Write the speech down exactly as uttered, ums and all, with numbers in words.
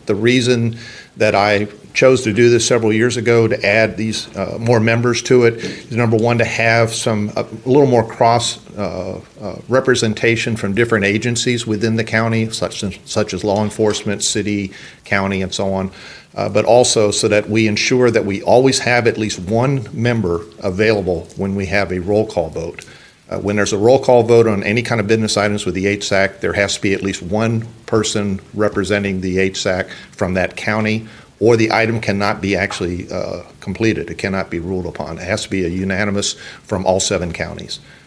The reason that I chose to do this several years ago to add these uh, more members to it is, number one, to have some a little more cross uh, uh, representation from different agencies within the county, such as, such as law enforcement, city, county, and so on. Uh, but also so that we ensure that we always have at least one member available when we have a roll call vote. Uh, when there's a roll call vote on any kind of business items with the H S A C, there has to be at least one person representing the H S A C from that county, or the item cannot be actually uh, completed. It cannot be ruled upon. It has to be a unanimous from all seven counties.